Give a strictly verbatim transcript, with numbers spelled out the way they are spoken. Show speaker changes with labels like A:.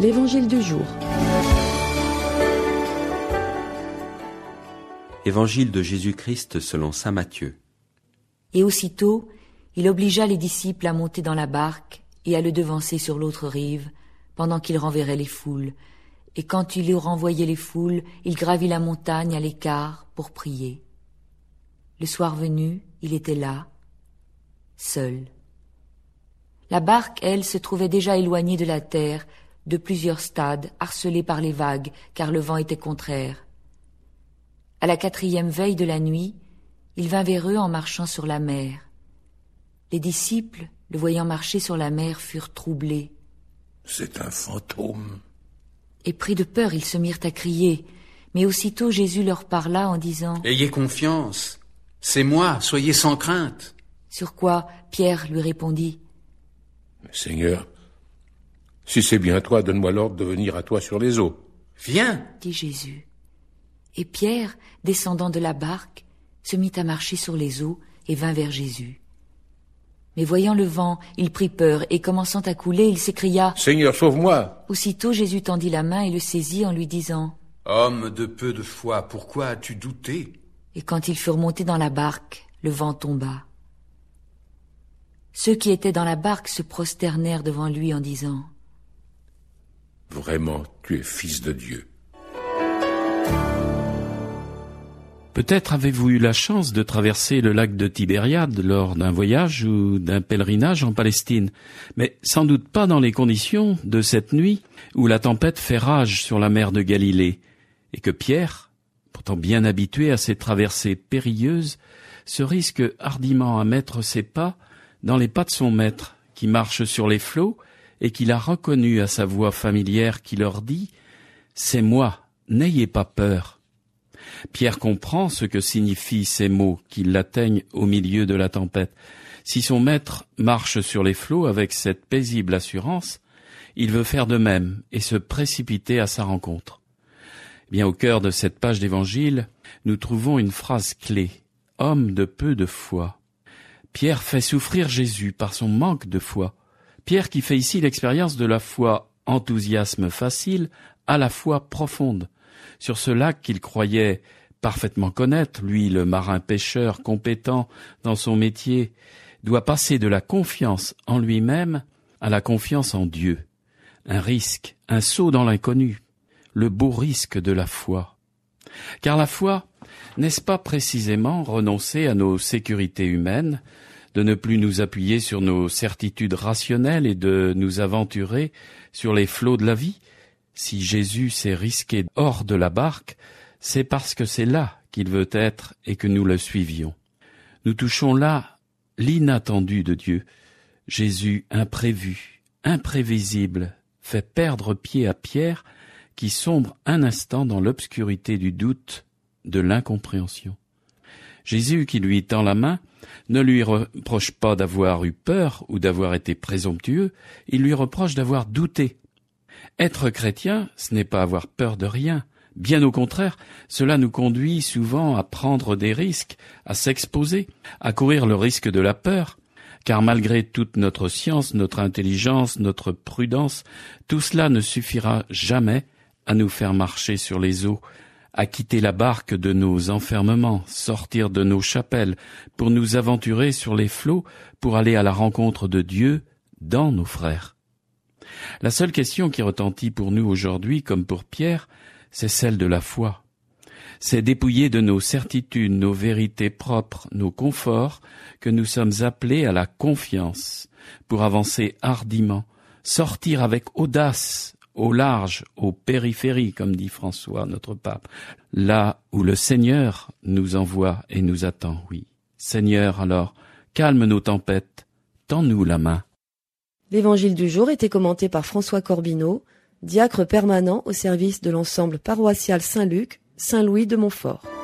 A: L'Évangile du jour.
B: Évangile de Jésus-Christ selon saint Matthieu.
C: Et aussitôt, il obligea les disciples à monter dans la barque et à le devancer sur l'autre rive, pendant qu'il renverrait les foules. Et quand il eut renvoyé les foules, il gravit la montagne à l'écart pour prier. Le soir venu, il était là, seul. La barque, elle, se trouvait déjà éloignée de la terre, de plusieurs stades, harcelée par les vagues, car le vent était contraire. À la quatrième veille de la nuit, il vint vers eux en marchant sur la mer. Les disciples, le voyant marcher sur la mer, furent troublés.
D: « C'est un fantôme !»
C: Et pris de peur, ils se mirent à crier. Mais aussitôt Jésus leur parla en disant «
E: Ayez confiance, c'est moi, soyez sans crainte. »
C: Sur quoi Pierre lui répondit
D: « Seigneur, si c'est bien toi, donne-moi l'ordre de venir à toi sur les eaux. »«
E: Viens !»
C: dit Jésus. Et Pierre, descendant de la barque, se mit à marcher sur les eaux et vint vers Jésus. Mais voyant le vent, il prit peur et commençant à couler, il s'écria «
D: Seigneur, sauve-moi !»
C: Aussitôt Jésus tendit la main et le saisit en lui disant
E: « Homme de peu de foi, pourquoi as-tu douté ?»
C: Et quand ils furent montés dans la barque, le vent tomba. Ceux qui étaient dans la barque se prosternèrent devant lui en disant «
D: Vraiment, tu es fils de Dieu. »
F: Peut-être avez-vous eu la chance de traverser le lac de Tibériade lors d'un voyage ou d'un pèlerinage en Palestine, mais sans doute pas dans les conditions de cette nuit où la tempête fait rage sur la mer de Galilée, et que Pierre, pourtant bien habitué à ces traversées périlleuses, se risque hardiment à mettre ses pas dans les pas de son maître, qui marche sur les flots et qu'il a reconnu à sa voix familière qui leur dit « C'est moi, n'ayez pas peur ». Pierre comprend ce que signifient ces mots qui l'atteignent au milieu de la tempête. Si son maître marche sur les flots avec cette paisible assurance, il veut faire de même et se précipiter à sa rencontre. Bien au cœur de cette page d'évangile, nous trouvons une phrase clé, « Homme de peu de foi ». Pierre fait souffrir Jésus par son manque de foi. Pierre qui fait ici l'expérience de la foi enthousiasme facile à la foi profonde. Sur ce lac qu'il croyait parfaitement connaître, lui, le marin pêcheur compétent dans son métier, doit passer de la confiance en lui-même à la confiance en Dieu. Un risque, un saut dans l'inconnu, le beau risque de la foi. Car la foi, n'est-ce pas précisément renoncer à nos sécurités humaines, de ne plus nous appuyer sur nos certitudes rationnelles et de nous aventurer sur les flots de la vie? Si Jésus s'est risqué hors de la barque, c'est parce que c'est là qu'il veut être et que nous le suivions. Nous touchons là l'inattendu de Dieu. Jésus imprévu, imprévisible, fait perdre pied à Pierre qui sombre un instant dans l'obscurité du doute, de l'incompréhension. Jésus qui lui tend la main ne lui reproche pas d'avoir eu peur ou d'avoir été présomptueux, il lui reproche d'avoir douté. Être chrétien, ce n'est pas avoir peur de rien. Bien au contraire, cela nous conduit souvent à prendre des risques, à s'exposer, à courir le risque de la peur, car malgré toute notre science, notre intelligence, notre prudence, tout cela ne suffira jamais à nous faire marcher sur les eaux, à quitter la barque de nos enfermements, sortir de nos chapelles, pour nous aventurer sur les flots, pour aller à la rencontre de Dieu dans nos frères. La seule question qui retentit pour nous aujourd'hui, comme pour Pierre, c'est celle de la foi. C'est dépouiller de nos certitudes, nos vérités propres, nos conforts, que nous sommes appelés à la confiance, pour avancer hardiment, sortir avec audace, au large, aux périphéries, comme dit François, notre pape, là où le Seigneur nous envoie et nous attend, oui. Seigneur, alors, calme nos tempêtes, tends-nous la main.
A: L'Évangile du jour était commenté par François Corbineau, diacre permanent au service de l'ensemble paroissial Saint-Luc, Saint-Louis de Montfort.